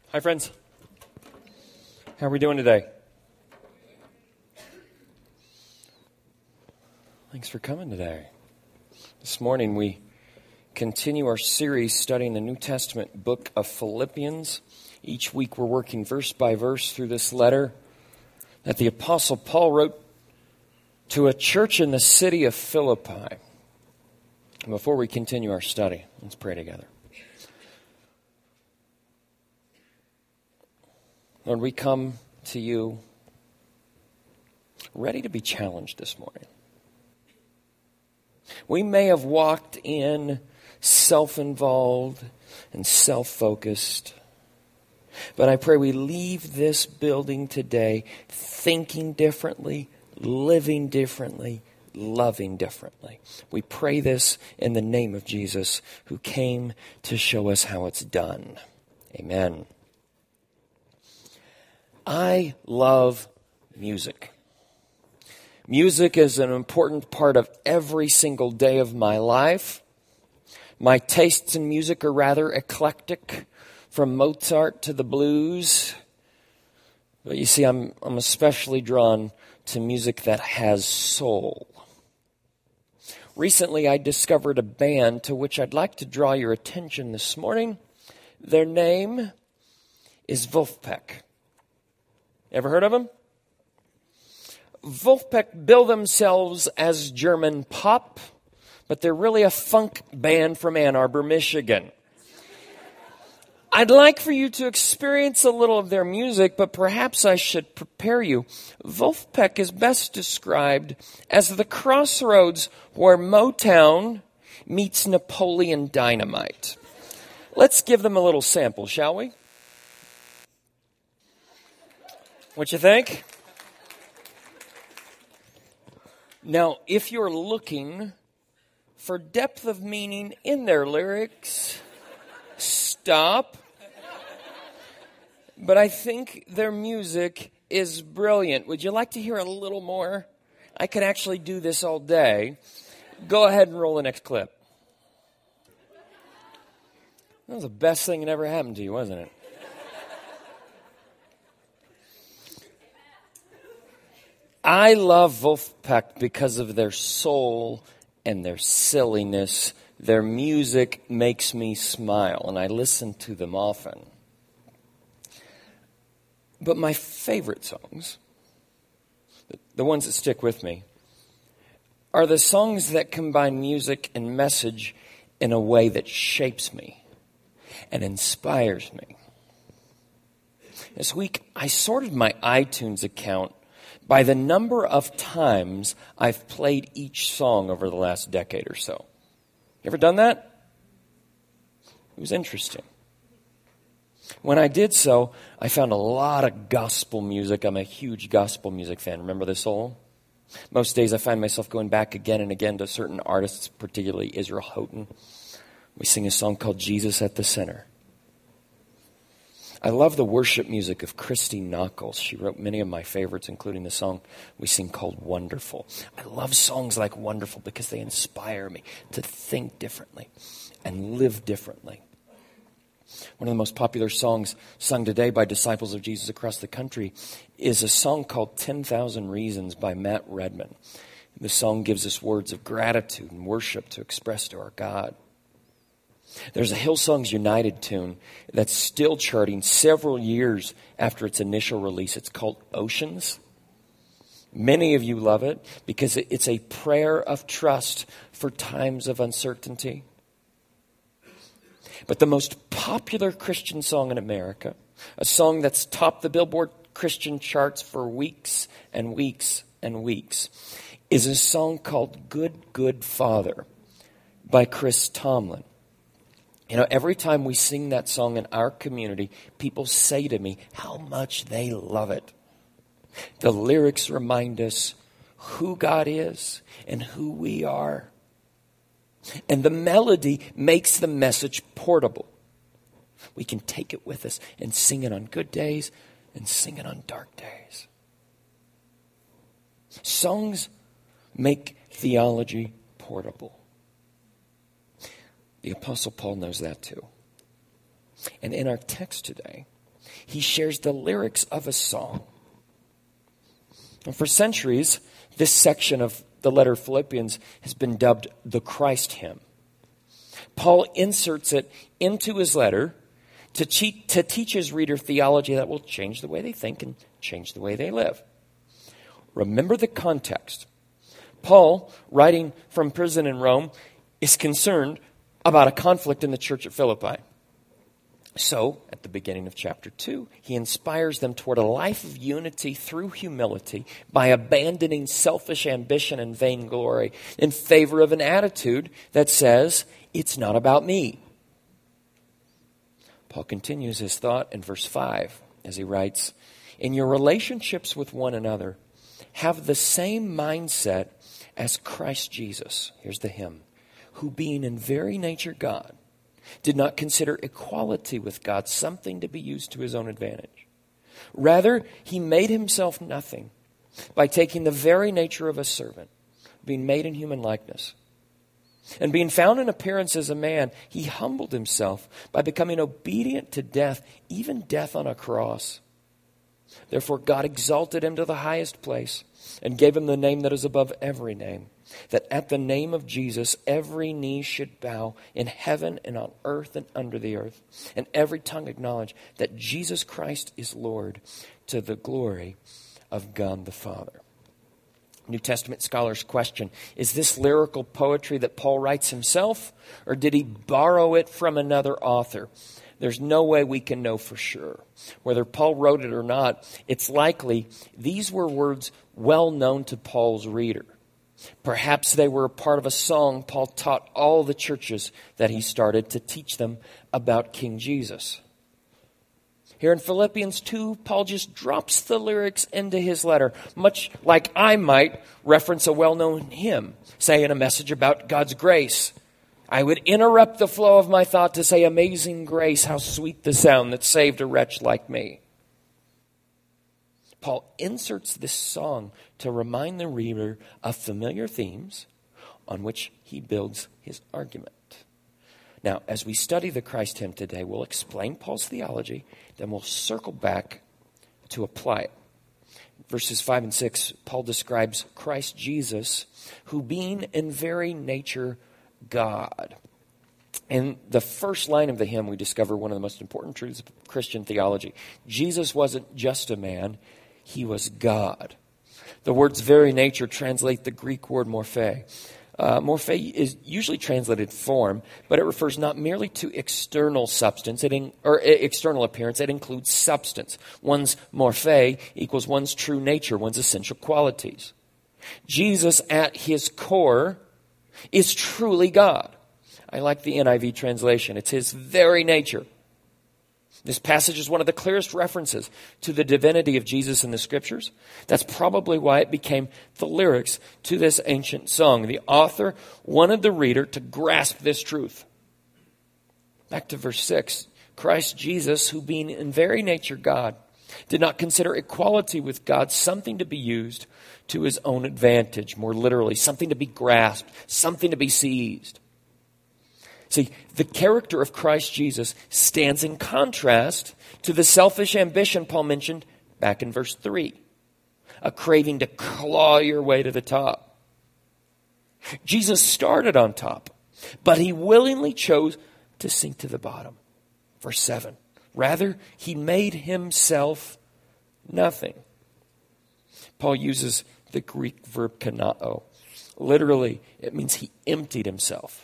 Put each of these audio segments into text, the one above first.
Hi, friends. How are we doing today? Thanks for coming today. This morning we continue our series studying the New Testament book of Philippians. Each week we're working verse by verse through this letter that the Apostle Paul wrote to a church in the city of Philippi. And before we continue our study, let's pray together. Lord, we come to you ready to be challenged this morning. We may have walked in self-involved and self-focused, but I pray we leave this building today thinking differently, living differently, loving differently. We pray this in the name of Jesus, who came to show us how it's done. Amen. I love music. Music is an important part of every single day of my life. My tastes in music are rather eclectic, from Mozart to the blues. But you see, I'm especially drawn to music that has soul. Recently, I discovered a band to which I'd like to draw your attention this morning. Their name is Wolfpack. Ever heard of them? Wolfpack bill themselves as German pop, but they're really a funk band from Ann Arbor, Michigan. I'd like for you to experience a little of their music, but perhaps I should prepare you. Wolfpack is best described as the crossroads where Motown meets Napoleon Dynamite. Let's give them a little sample, shall we? What you think? Now, if you're looking for depth of meaning in their lyrics, stop. But I think their music is brilliant. Would you like to hear a little more? I could actually do this all day. Go ahead and roll the next clip. That was the best thing that ever happened to you, wasn't it? I love Wolfpack because of their soul and their silliness. Their music makes me smile, and I listen to them often. But my favorite songs, the ones that stick with me, are the songs that combine music and message in a way that shapes me and inspires me. This week, I sorted my iTunes account by the number of times I've played each song over the last decade or so. You ever done that? It was interesting. When I did so, I found a lot of gospel music. I'm a huge gospel music fan. Remember this song? Most days I find myself going back again and again to certain artists, particularly Israel Houghton. We sing a song called Jesus at the Center. I love the worship music of Christy Nockels. She wrote many of my favorites, including the song we sing called Wonderful. I love songs like Wonderful because they inspire me to think differently and live differently. One of the most popular songs sung today by disciples of Jesus across the country is a song called 10,000 Reasons by Matt Redman. The song gives us words of gratitude and worship to express to our God. There's a Hillsongs United tune that's still charting several years after its initial release. It's called Oceans. Many of you love it because it's a prayer of trust for times of uncertainty. But the most popular Christian song in America, a song that's topped the Billboard Christian charts for weeks and weeks and weeks, is a song called Good, Good Father by Chris Tomlin. You know, every time we sing that song in our community, people say to me how much they love it. The lyrics remind us who God is and who we are. And the melody makes the message portable. We can take it with us and sing it on good days and sing it on dark days. Songs make theology portable. The Apostle Paul knows that too. And in our text today, he shares the lyrics of a song. And for centuries, this section of the letter of Philippians has been dubbed the Christ hymn. Paul inserts it into his letter to teach his reader theology that will change the way they think and change the way they live. Remember the context. Paul, writing from prison in Rome, is concerned about a conflict in the church at Philippi. So, at the beginning of chapter 2, he inspires them toward a life of unity through humility by abandoning selfish ambition and vainglory in favor of an attitude that says, it's not about me. Paul continues his thought in verse 5 as he writes, in your relationships with one another, have the same mindset as Christ Jesus. Here's the hymn. Who being in very nature God, did not consider equality with God something to be used to his own advantage. Rather, he made himself nothing by taking the very nature of a servant, being made in human likeness. And being found in appearance as a man, he humbled himself by becoming obedient to death, even death on a cross. Therefore, God exalted him to the highest place and gave him the name that is above every name, that at the name of Jesus every knee should bow in heaven and on earth and under the earth, and every tongue acknowledge that Jesus Christ is Lord, to the glory of God the Father. New Testament scholars question, is this lyrical poetry that Paul writes himself, or did he borrow it from another author? There's no way we can know for sure. Whether Paul wrote it or not, it's likely these were words well known to Paul's reader. Perhaps they were a part of a song Paul taught all the churches that he started to teach them about King Jesus. Here in Philippians 2, Paul just drops the lyrics into his letter, much like I might reference a well-known hymn, say in a message about God's grace. I would interrupt the flow of my thought to say, amazing grace, how sweet the sound that saved a wretch like me. Paul inserts this song to remind the reader of familiar themes on which he builds his argument. Now, as we study the Christ hymn today, we'll explain Paul's theology, then we'll circle back to apply it. Verses 5 and 6, Paul describes Christ Jesus, who being in very nature God. In the first line of the hymn, we discover one of the most important truths of Christian theology. Jesus wasn't just a man, he was God. The word's very nature translate the Greek word morphe. Morphe is usually translated form, but it refers not merely to external substance or external appearance. It includes substance. One's morphe equals one's true nature, one's essential qualities. Jesus, at his core, is truly God. I like the NIV translation. It's his very nature. This passage is one of the clearest references to the divinity of Jesus in the Scriptures. That's probably why it became the lyrics to this ancient song. The author wanted the reader to grasp this truth. Back to verse 6. Christ Jesus, who being in very nature God, did not consider equality with God something to be used to his own advantage. More literally, something to be grasped, something to be seized. See, the character of Christ Jesus stands in contrast to the selfish ambition Paul mentioned back in verse 3. A craving to claw your way to the top. Jesus started on top, but he willingly chose to sink to the bottom. Verse 7. Rather, he made himself nothing. Paul uses the Greek verb kanao. Literally, it means he emptied himself.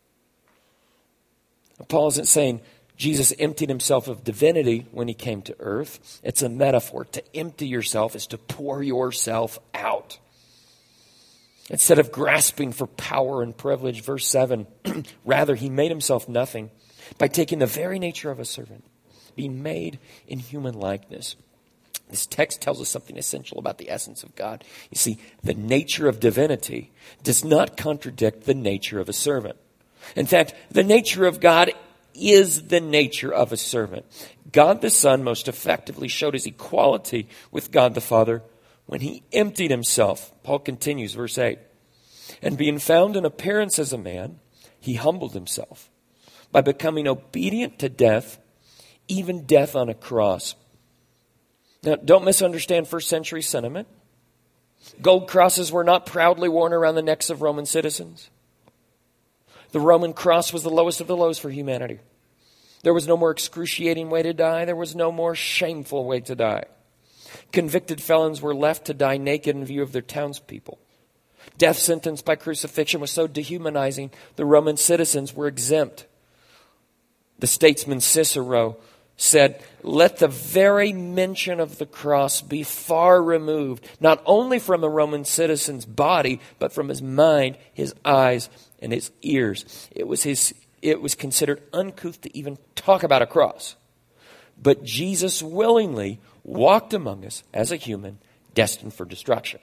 Paul isn't saying Jesus emptied himself of divinity when he came to earth. It's a metaphor. To empty yourself is to pour yourself out. Instead of grasping for power and privilege, verse 7, rather he made himself nothing by taking the very nature of a servant, being made in human likeness. This text tells us something essential about the essence of God. You see, the nature of divinity does not contradict the nature of a servant. In fact, the nature of God is the nature of a servant. God the Son most effectively showed his equality with God the Father when he emptied himself. Paul continues, verse 8. And being found in appearance as a man, he humbled himself by becoming obedient to death, even death on a cross. Now, don't misunderstand first century sentiment. Gold crosses were not proudly worn around the necks of Roman citizens. The Roman cross was the lowest of the lows for humanity. There was no more excruciating way to die. There was no more shameful way to die. Convicted felons were left to die naked in view of their townspeople. Death sentence by crucifixion was so dehumanizing, the Roman citizens were exempt. The statesman Cicero said, "Let the very mention of the cross be far removed, not only from a Roman citizen's body, but from his mind, his eyes, and his ears." It was considered uncouth to even talk about a cross. But Jesus willingly walked among us as a human destined for destruction.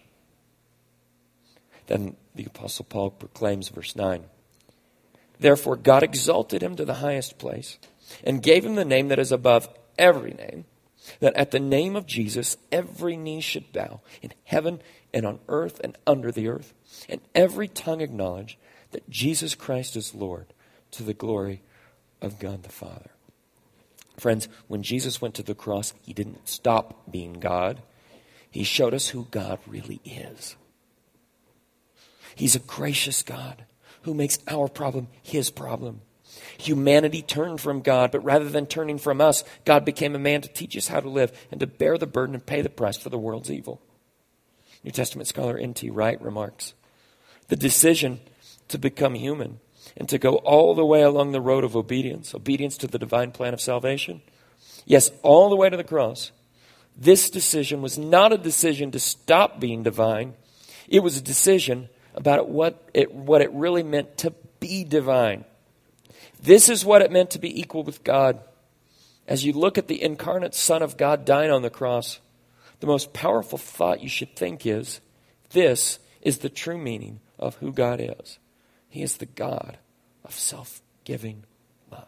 Then the Apostle Paul proclaims, verse 9, "Therefore God exalted him to the highest place and gave him the name that is above every name, that at the name of Jesus every knee should bow in heaven and on earth and under the earth, and every tongue acknowledge that Jesus Christ is Lord, to the glory of God the Father." Friends, when Jesus went to the cross, he didn't stop being God. He showed us who God really is. He's a gracious God who makes our problem his problem. Humanity turned from God, but rather than turning from us, God became a man to teach us how to live and to bear the burden and pay the price for the world's evil. New Testament scholar N.T. Wright remarks, "The decision to become human and to go all the way along the road of obedience to the divine plan of salvation, yes, all the way to the cross, this decision was not a decision to stop being divine. It was a decision about what it really meant to be divine. This is what it meant to be equal with God. As you look at the incarnate Son of God dying on the cross, the most powerful thought you should think is, this is the true meaning of who God is. He is the God of self-giving love."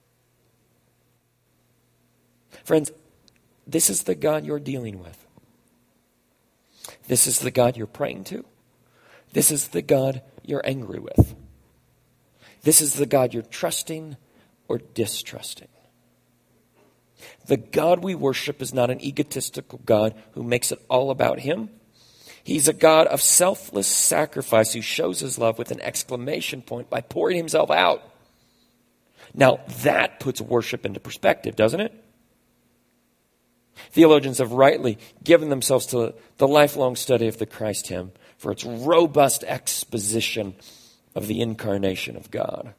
Friends, this is the God you're dealing with. This is the God you're praying to. This is the God you're angry with. This is the God you're trusting or distrusting. The God we worship is not an egotistical God who makes it all about him. He's a God of selfless sacrifice who shows his love with an exclamation point by pouring himself out. Now, that puts worship into perspective, doesn't it? Theologians have rightly given themselves to the lifelong study of the Christ hymn for its robust exposition of the incarnation of God.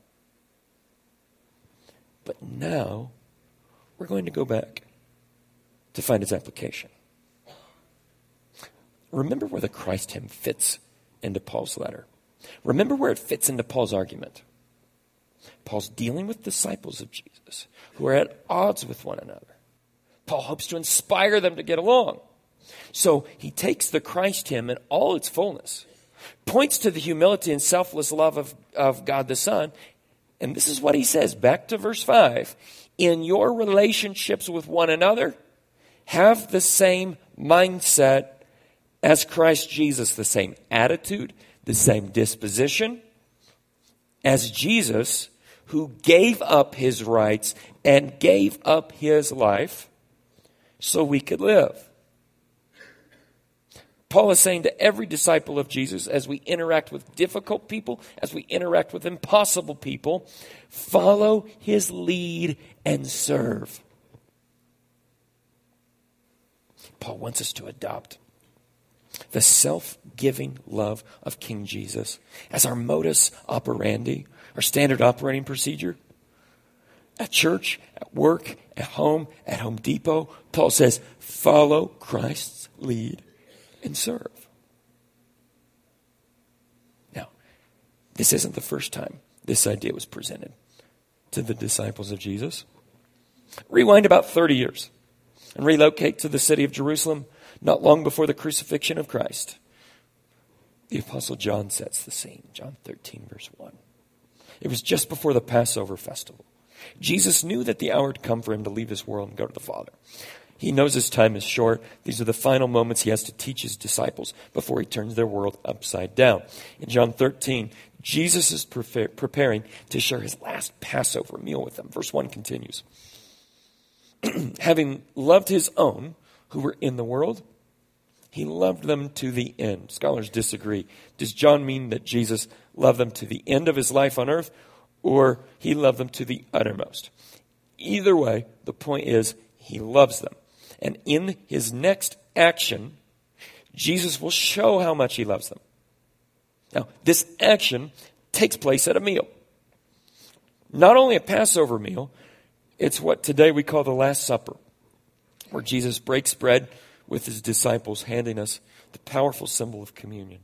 But now, we're going to go back to find its application. Remember where the Christ hymn fits into Paul's letter. Remember where it fits into Paul's argument. Paul's dealing with disciples of Jesus who are at odds with one another. Paul hopes to inspire them to get along. So he takes the Christ hymn in all its fullness, points to the humility and selfless love of God the Son, and this is what he says, back to verse 5. "In your relationships with one another, have the same mindset as Christ Jesus," the same attitude, the same disposition as Jesus, who gave up his rights and gave up his life so we could live. Paul is saying to every disciple of Jesus, as we interact with difficult people, as we interact with impossible people, follow his lead and serve. Paul wants us to adopt the self-giving love of King Jesus as our modus operandi, our standard operating procedure. At church, at work, at Home Depot, Paul says, follow Christ's lead and serve. Now, this isn't the first time this idea was presented to the disciples of Jesus. Rewind about 30 years and relocate to the city of Jerusalem not long before the crucifixion of Christ. The Apostle John sets the scene. John 13, verse 1. It was just before the Passover festival. Jesus knew that the hour had come for him to leave this world and go to the Father. He knows his time is short. These are the final moments he has to teach his disciples before he turns their world upside down. In John 13, Jesus is preparing to share his last Passover meal with them. Verse 1 continues. Having loved his own who were in the world, he loved them to the end. Scholars disagree. Does John mean that Jesus loved them to the end of his life on earth, or he loved them to the uttermost? Either way, the point is he loves them. And in his next action, Jesus will show how much he loves them. Now, this action takes place at a meal. Not only a Passover meal, it's what today we call the Last Supper, where Jesus breaks bread with his disciples, handing us the powerful symbol of communion.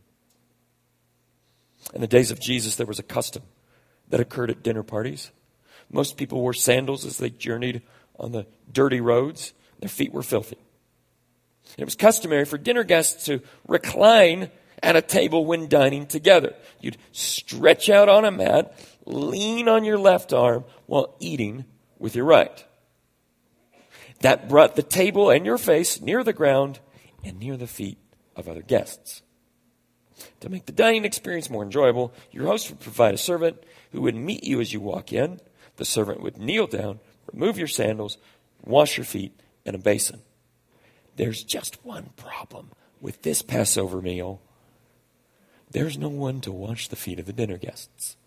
In the days of Jesus, there was a custom that occurred at dinner parties. Most people wore sandals as they journeyed on the dirty roads. Their feet were filthy. It was customary for dinner guests to recline at a table when dining together. You'd stretch out on a mat, lean on your left arm while eating with your right. That brought the table and your face near the ground and near the feet of other guests. To make the dining experience more enjoyable, your host would provide a servant who would meet you as you walk in. The servant would kneel down, remove your sandals, wash your feet in a basin. There's just one problem with this Passover meal. There's no one to wash the feet of the dinner guests.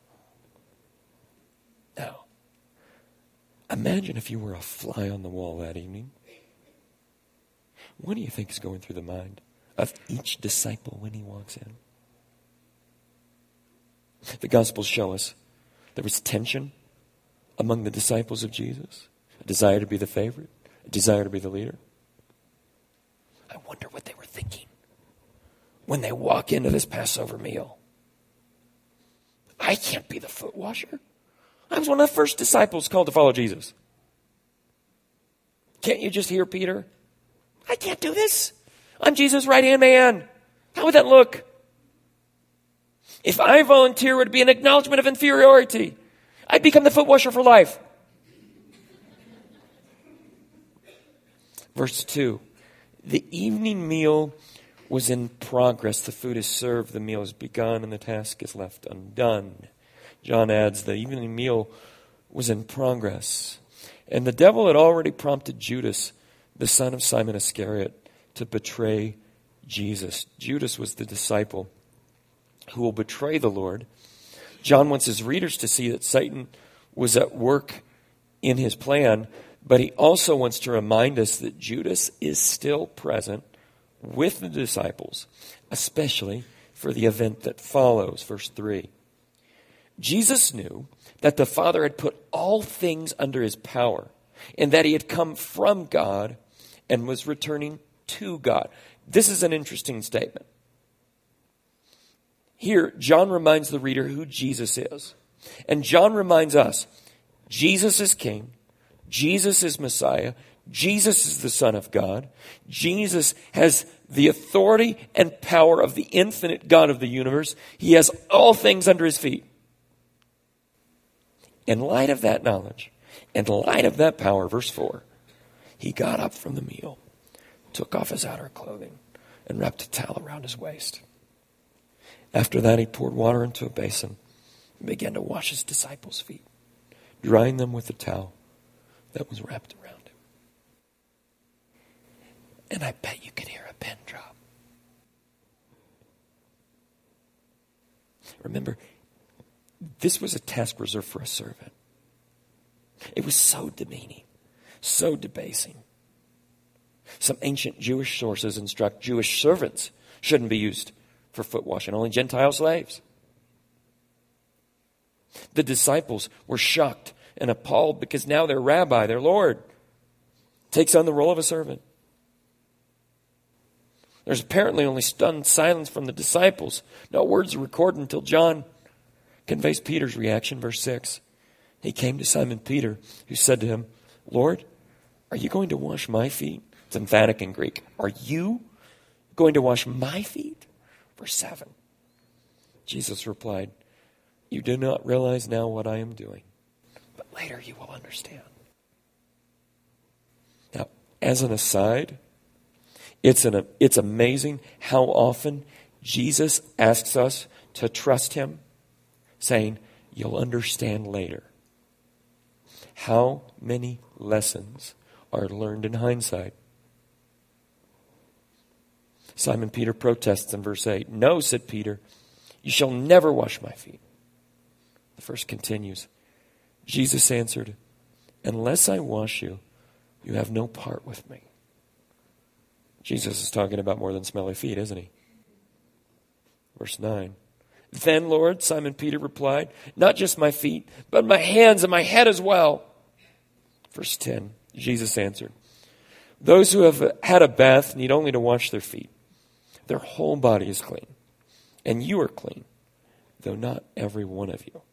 Now, imagine if you were a fly on the wall that evening. What do you think is going through the mind of each disciple when he walks in? The Gospels show us there was tension among the disciples of Jesus, a desire to be the favorite, a desire to be the leader. I wonder what they were thinking when they walk into this Passover meal. I can't be the foot washer. I was one of the first disciples called to follow Jesus. Can't you just hear Peter? I can't do this. I'm Jesus' right-hand man. How would that look? If I volunteer, it would be an acknowledgement of inferiority. I'd become the foot washer for life. Verse 2. The evening meal was in progress. The food is served, the meal is begun, and the task is left undone. John adds, the evening meal was in progress. And the devil had already prompted Judas, the son of Simon Iscariot, to betray Jesus. Judas was the disciple who will betray the Lord. John wants his readers to see that Satan was at work in his plan, but he also wants to remind us that Judas is still present with the disciples, especially for the event that follows. Verse 3. Jesus knew that the Father had put all things under his power, and that he had come from God and was returning to God. This is an interesting statement. Here, John reminds the reader who Jesus is. And John reminds us, Jesus is King, Jesus is Messiah, Jesus is the Son of God, Jesus has the authority and power of the infinite God of the universe. He has all things under his feet. In light of that knowledge, in light of that power, verse 4, he got up from the meal, took off his outer clothing, and wrapped a towel around his waist. After that, he poured water into a basin and began to wash his disciples' feet, drying them with the towel that was wrapped around him. And I bet you could hear a pin drop. Remember, this was a task reserved for a servant. It was so demeaning, so debasing. Some ancient Jewish sources instruct Jewish servants shouldn't be used for foot washing, only Gentile slaves. The disciples were shocked and appalled because now their rabbi, their Lord, takes on the role of a servant. There's apparently only stunned silence from the disciples. No words are recorded until John conveys Peter's reaction, verse 6. He came to Simon Peter, who said to him, Lord, are you going to wash my feet? It's emphatic in Greek. Are you going to wash my feet? Verse 7. Jesus replied, you do not realize now what I am doing, but later you will understand. Now, as an aside, it's amazing how often Jesus asks us to trust him, saying, you'll understand later. How many lessons are learned in hindsight. Simon Peter protests in verse 8. No, said Peter, you shall never wash my feet. The verse continues. Jesus answered, unless I wash you, you have no part with me. Jesus is talking about more than smelly feet, isn't he? Verse 9. Then, Lord, Simon Peter replied, not just my feet, but my hands and my head as well. Verse 10. Jesus answered, those who have had a bath need only to wash their feet. Their whole body is clean. And you are clean, though not every one of you.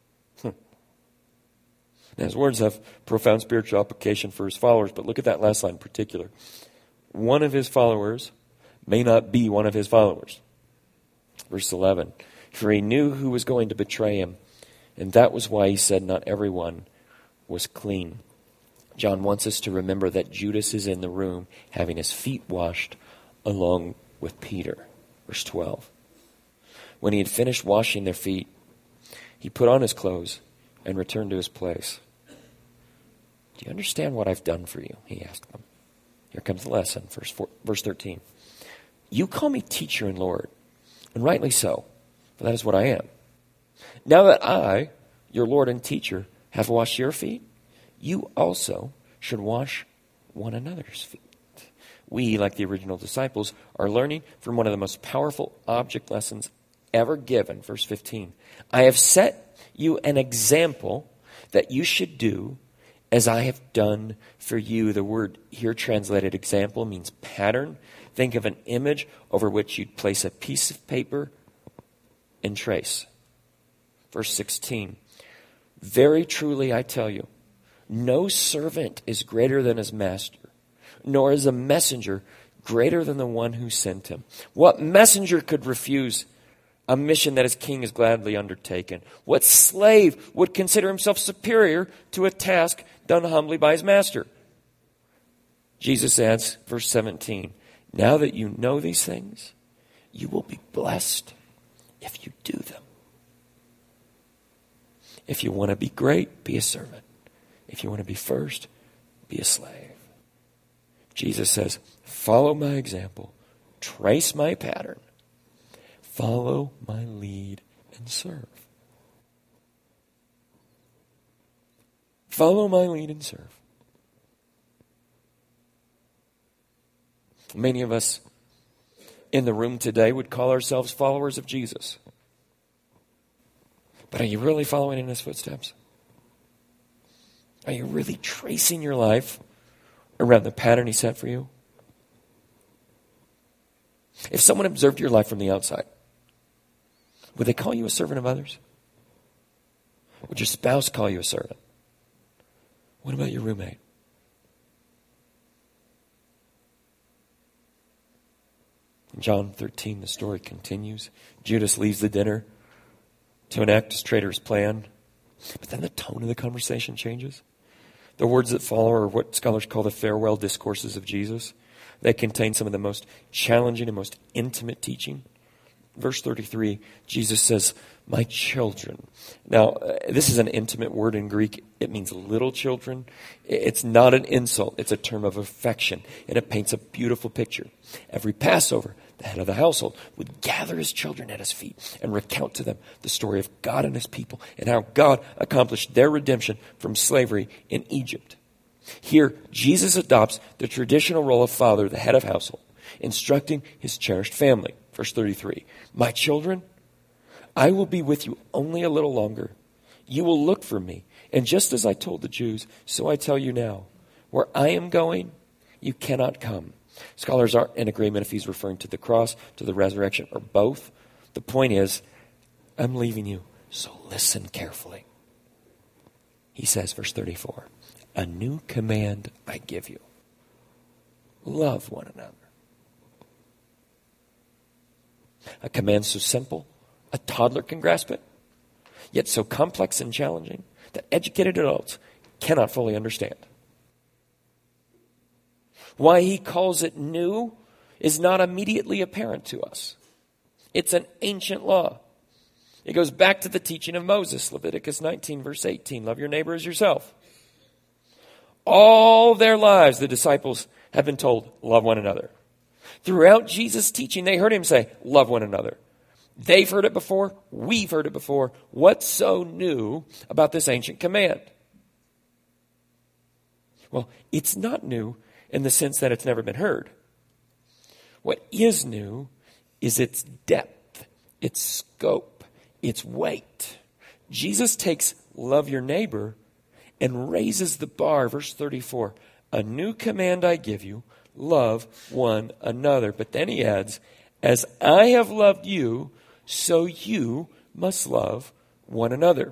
Now, his words have profound spiritual application for his followers, but look at that last line in particular. One of his followers may not be one of his followers. Verse 11. For he knew who was going to betray him, and that was why he said not everyone was clean. John wants us to remember that Judas is in the room having his feet washed along with Peter. Verse 12. When he had finished washing their feet, he put on his clothes and returned to his place. Do you understand what I've done for you? He asked them. Here comes the lesson, verse 13. You call me teacher and Lord, and rightly so, for that is what I am. Now that I, your Lord and teacher, have washed your feet, you also should wash one another's feet. We, like the original disciples, are learning from one of the most powerful object lessons ever given. Verse 15. I have set you an example that you should do as I have done for you. The word here translated example means pattern. Think of an image over which you'd place a piece of paper and trace. Verse 16. Very truly I tell you, no servant is greater than his master, nor is a messenger greater than the one who sent him. What messenger could refuse a mission that his king has gladly undertaken? What slave would consider himself superior to a task done humbly by his master? Jesus adds, verse 17, now that you know these things, you will be blessed if you do them. If you want to be great, be a servant. If you want to be first, be a slave. Jesus says, follow my example, trace my pattern, follow my lead, and serve. Follow my lead and serve. Many of us in the room today would call ourselves followers of Jesus. But are you really following in his footsteps? Are you really tracing your life around the pattern he set for you? If someone observed your life from the outside, would they call you a servant of others? Would your spouse call you a servant? What about your roommate? In John 13, the story continues. Judas leaves the dinner to enact his traitor's plan. But then the tone of the conversation changes. The words that follow are what scholars call the farewell discourses of Jesus. They contain some of the most challenging and most intimate teaching. Verse 33, Jesus says, my children. Now, this is an intimate word in Greek. It means little children. It's not an insult. It's a term of affection, and it paints a beautiful picture. Every Passover, the head of the household would gather his children at his feet and recount to them the story of God and his people and how God accomplished their redemption from slavery in Egypt. Here, Jesus adopts the traditional role of father, the head of household, instructing his cherished family. Verse 33, my children, I will be with you only a little longer. You will look for me. And just as I told the Jews, so I tell you now, where I am going, you cannot come. Scholars aren't in agreement if he's referring to the cross, to the resurrection, or both. The point is, I'm leaving you, so listen carefully. He says, verse 34, a new command I give you. Love one another. A command so simple, a toddler can grasp it, yet so complex and challenging that educated adults cannot fully understand. Why he calls it new is not immediately apparent to us. It's an ancient law. It goes back to the teaching of Moses, Leviticus 19, verse 18. Love your neighbor as yourself. All their lives, the disciples have been told, love one another. Throughout Jesus' teaching, they heard him say, love one another. They've heard it before. We've heard it before. What's so new about this ancient command? Well, it's not new in the sense that it's never been heard. What is new is its depth, its scope, its weight. Jesus takes love your neighbor and raises the bar. Verse 34, a new command I give you, love one another. But then he adds, as I have loved you, so you must love one another.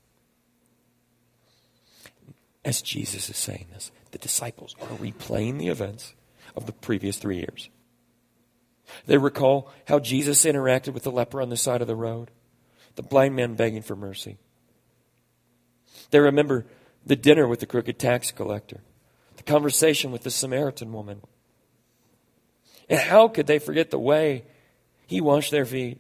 As Jesus is saying this, the disciples are replaying the events of the previous 3 years. They recall how Jesus interacted with the leper on the side of the road, the blind man begging for mercy. They remember the dinner with the crooked tax collector, the conversation with the Samaritan woman. And how could they forget the way he washed their feet?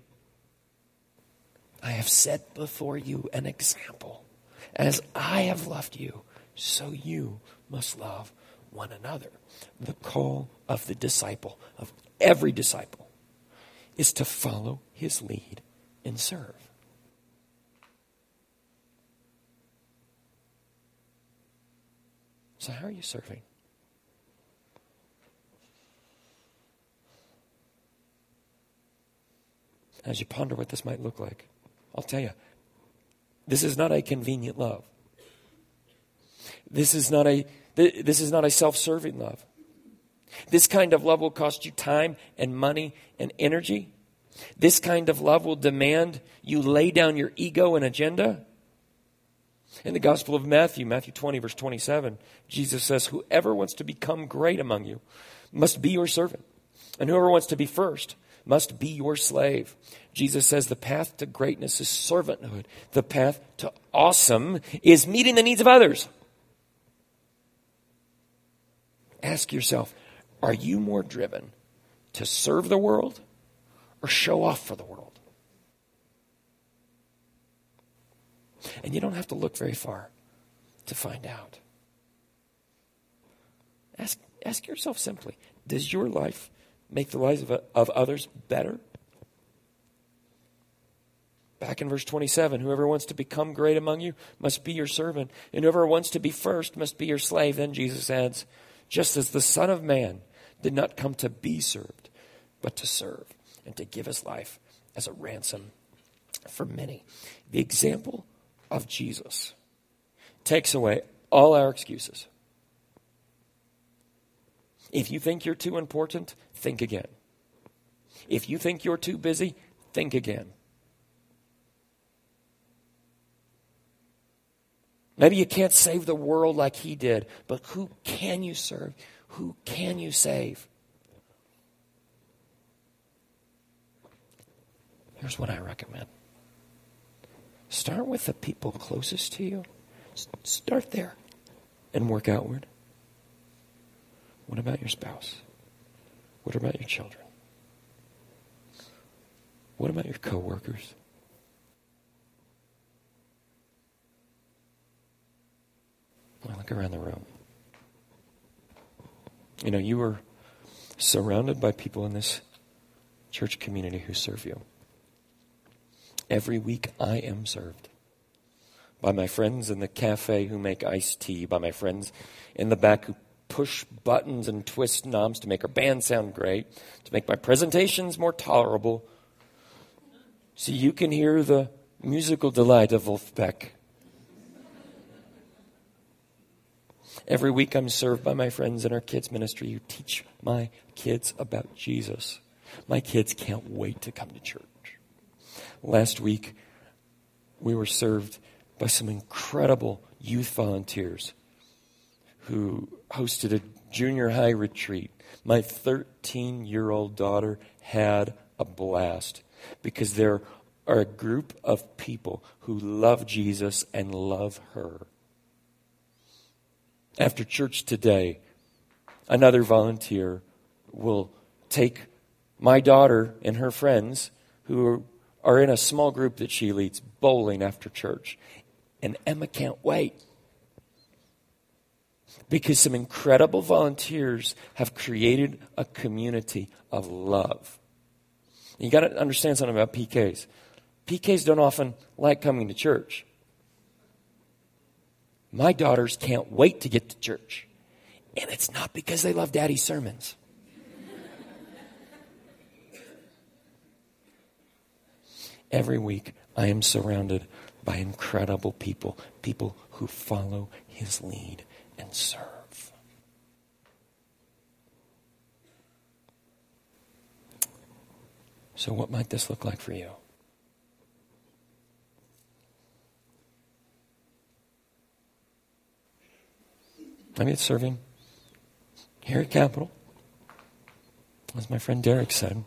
I have set before you an example. As I have loved you, so you must love one another. The call of the disciple, of every disciple, is to follow his lead and serve. So how are you serving? As you ponder what this might look like, I'll tell you, this is not a convenient love. This is not a self-serving love. This kind of love will cost you time and money and energy. This kind of love will demand you lay down your ego and agenda. In the Gospel of Matthew 20, verse 27, Jesus says, whoever wants to become great among you must be your servant. And whoever wants to be first must be your slave. Jesus says the path to greatness is servanthood. The path to awesome is meeting the needs of others. Ask yourself, are you more driven to serve the world or show off for the world? And you don't have to look very far to find out. Ask yourself simply, does your life make the lives of others better? Back in verse 27, whoever wants to become great among you must be your servant, and whoever wants to be first must be your slave. Then Jesus adds, just as the Son of Man did not come to be served, but to serve and to give his life as a ransom for many. The example of Jesus takes away all our excuses. If you think you're too important, think again. If you think you're too busy, think again. Maybe you can't save the world like he did, but who can you serve? Who can you save? Here's what I recommend. Start with the people closest to you. Start there and work outward. What about your spouse? What about your children? What about your coworkers? Well, look around the room. You know, you are surrounded by people in this church community who serve you. Every week I am served by my friends in the cafe who make iced tea, by my friends in the back who push buttons and twist knobs to make our band sound great, to make my presentations more tolerable, so you can hear the musical delight of Wolfbeck. Every week I'm served by my friends in our kids ministry who teach my kids about Jesus. My kids can't wait to come to church. Last week, we were served by some incredible youth volunteers who hosted a junior high retreat. My 13-year-old daughter had a blast because there are a group of people who love Jesus and love her. After church today, another volunteer will take my daughter and her friends who are in a small group that she leads bowling after church. And Emma can't wait. Because some incredible volunteers have created a community of love. You got to understand something about PKs. PKs don't often like coming to church. My daughters can't wait to get to church. And it's not because they love Daddy's sermons. Every week, I am surrounded by incredible people. People who follow his lead and serve. So what might this look like for you? Maybe it's serving here at Capitol, as my friend Derek said.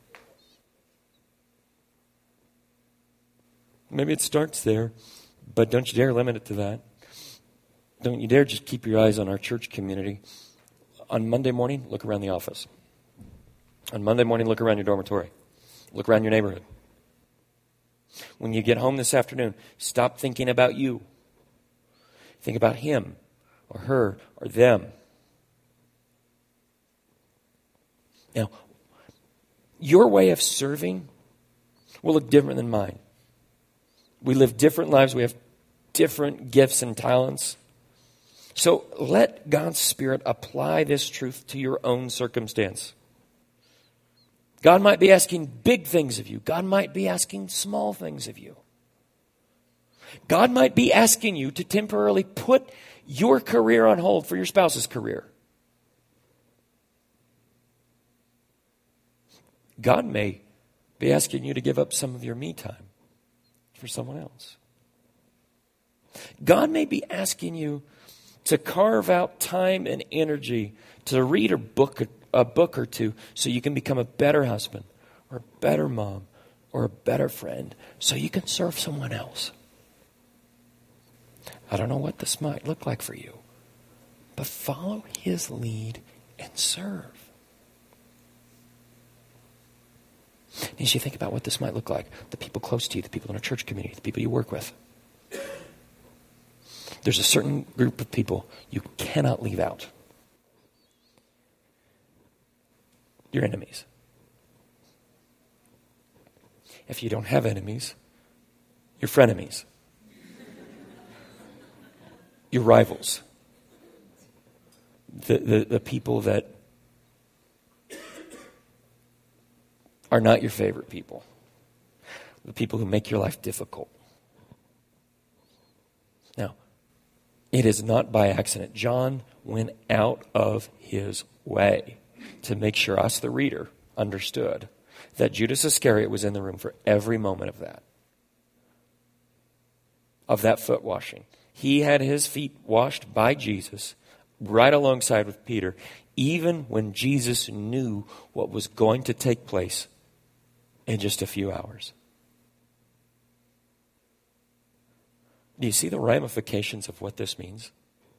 Maybe it starts there, but don't you dare limit it to that. Don't you dare just keep your eyes on our church community. On Monday morning, look around the office. On Monday morning, look around your dormitory. Look around your neighborhood. When you get home this afternoon, stop thinking about you. Think about him or her or them. Now, your way of serving will look different than mine. We live different lives. We have different gifts and talents. So let God's Spirit apply this truth to your own circumstance. God might be asking big things of you. God might be asking small things of you. God might be asking you to temporarily put your career on hold for your spouse's career. God may be asking you to give up some of your me time for someone else. God may be asking you to carve out time and energy to read a book or two so you can become a better husband or a better mom or a better friend so you can serve someone else. I don't know what this might look like for you, but follow his lead and serve. And as you think about what this might look like, the people close to you, the people in our church community, the people you work with, there's a certain group of people you cannot leave out. Your enemies. If you don't have enemies, your frenemies. Your rivals. The people that are not your favorite people. The people who make your life difficult. Now, it is not by accident. John went out of his way to make sure us, the reader, understood that Judas Iscariot was in the room for every moment of that foot washing. He had his feet washed by Jesus right alongside with Peter, even when Jesus knew what was going to take place in just a few hours. Do you see the ramifications of what this means?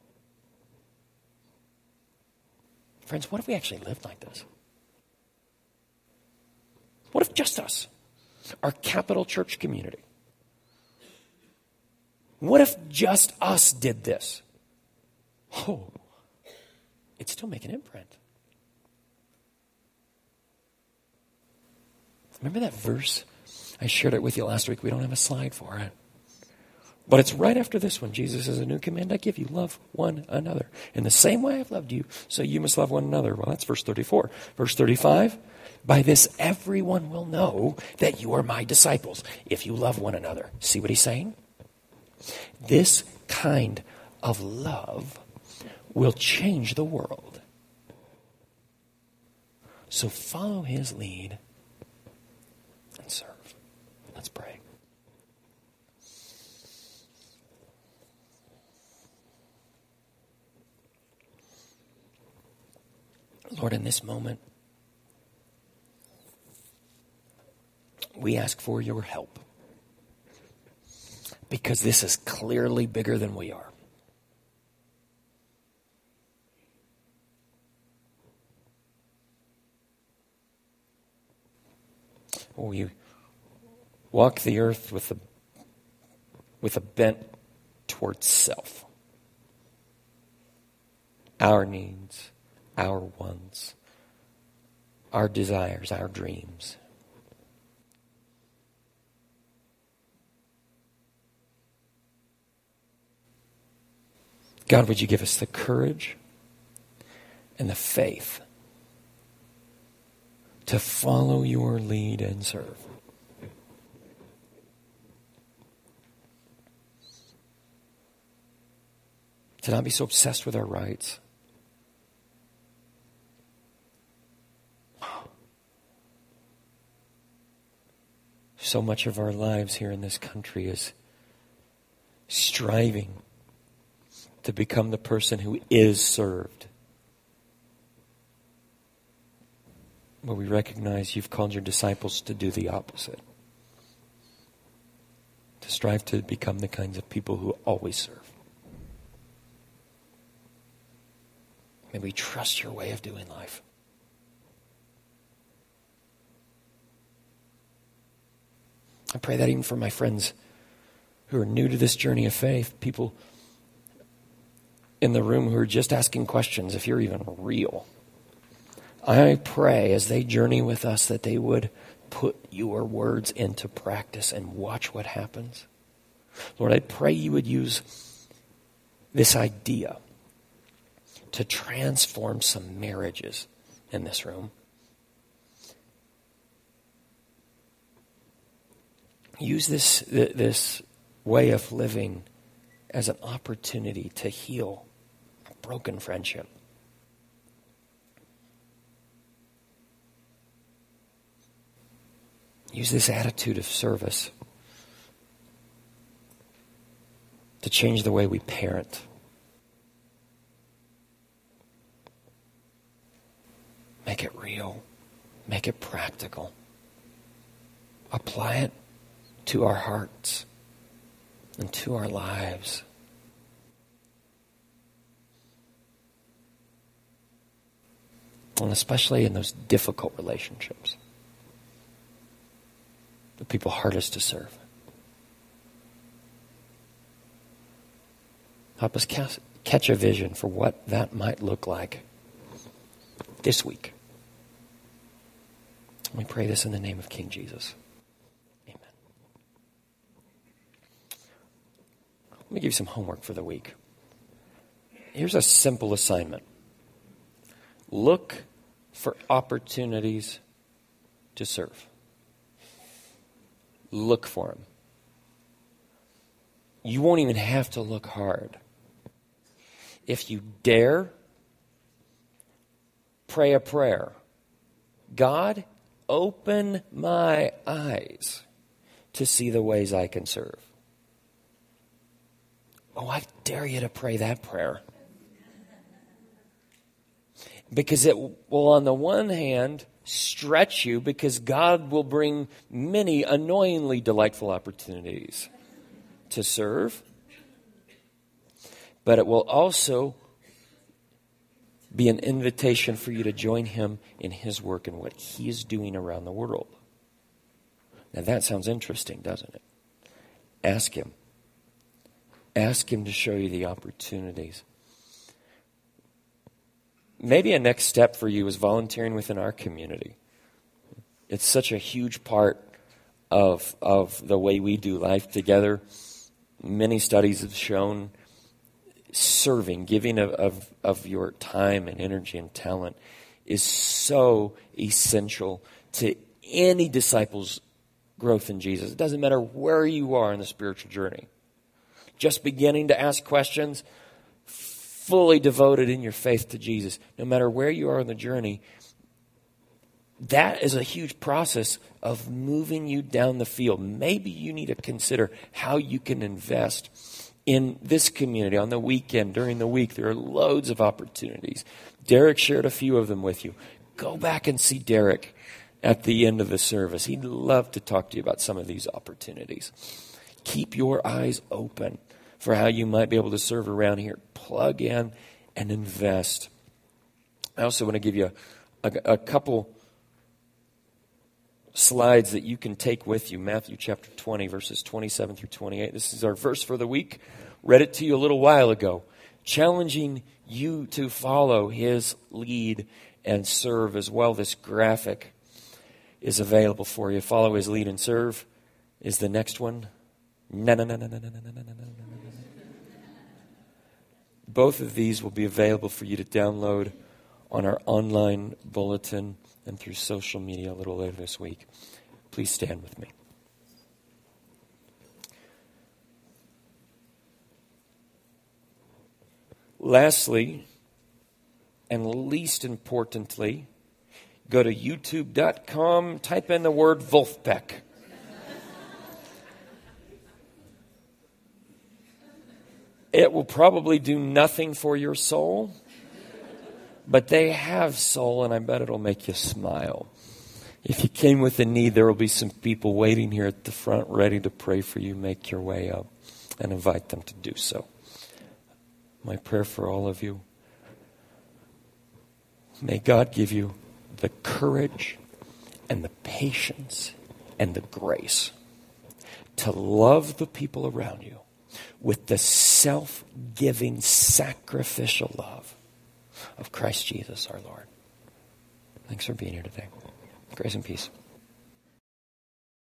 Friends, what if we actually lived like this? What if just us, our Capitol Church community, what if just us did this? Oh, it'd still make an imprint. Remember that verse? I shared it with you last week. We don't have a slide for it. But it's right after this one. Jesus says, a new command I give you, love one another. In the same way I've loved you, so you must love one another. Well, that's verse 34. Verse 35, by this everyone will know that you are my disciples, if you love one another. See what he's saying? This kind of love will change the world. So follow his lead and serve. Let's pray. Lord, in this moment, we ask for your help. Because this is clearly bigger than we are. We walk the earth with a bent towards self. our needs, our wants, our desires, our dreams. God, would you give us the courage and the faith to follow your lead and serve? To not be so obsessed with our rights. So much of our lives here in this country is striving to become the person who is served. But we recognize you've called your disciples to do the opposite. To strive to become the kinds of people who always serve. May we trust your way of doing life. I pray that even for my friends who are new to this journey of faith, people in the room who are just asking questions, if you're even real. I pray as they journey with us that they would put your words into practice and watch what happens. Lord, I pray you would use this idea to transform some marriages in this room. Use this way of living as an opportunity to heal a broken friendship. Use this attitude of service to change the way we parent. Make it real. Make it practical. Apply it to our hearts and to our lives. And especially in those difficult relationships. The people hardest to serve. Help us catch a vision for what that might look like this week. We pray this in the name of King Jesus. Amen. Let me give you some homework for the week. Here's a simple assignment. Look for opportunities to serve. Look for them. You won't even have to look hard. If you dare, pray a prayer. God, open my eyes to see the ways I can serve. Oh, I dare you to pray that prayer. Because it will, on the one hand, stretch you, because God will bring many annoyingly delightful opportunities to serve. But it will also be an invitation for you to join him in his work and what he is doing around the world. Now that sounds interesting, doesn't it? Ask him. Ask him to show you the opportunities. Maybe a next step for you is volunteering within our community. It's such a huge part of the way we do life together. Many studies have shown serving, giving of your time and energy and talent is so essential to any disciple's growth in Jesus. It doesn't matter where you are in the spiritual journey. Just beginning to ask questions, fully devoted in your faith to Jesus, no matter where you are in the journey, that is a huge process of moving you down the field. Maybe you need to consider how you can invest in this community on the weekend, during the week. There are loads of opportunities. Derek shared a few of them with you. Go back and see Derek at the end of the service. He'd love to talk to you about some of these opportunities. Keep your eyes open for how you might be able to serve around here. Plug in and invest. I also want to give you a couple slides that you can take with you. Matthew chapter 20, verses 27 through 28. This is our verse for the week. Read it to you a little while ago. challenging you to follow his lead and serve as well. This graphic is available for you. Follow his lead and serve is the next one. Both of these will be available for you to download on our online bulletin and through social media a little later this week. Please stand with me. Lastly, and least importantly, go to youtube.com, type in the word Wolfpack. It will probably do nothing for your soul, but they have soul, and I bet it'll make you smile. If you came with a need, there will be some people waiting here at the front ready to pray for you. Make your way up and invite them to do so. My prayer for all of you, may God give you the courage and the patience and the grace to love the people around you with the self-giving, sacrificial love of Christ Jesus our Lord. Thanks for being here today. Grace and peace.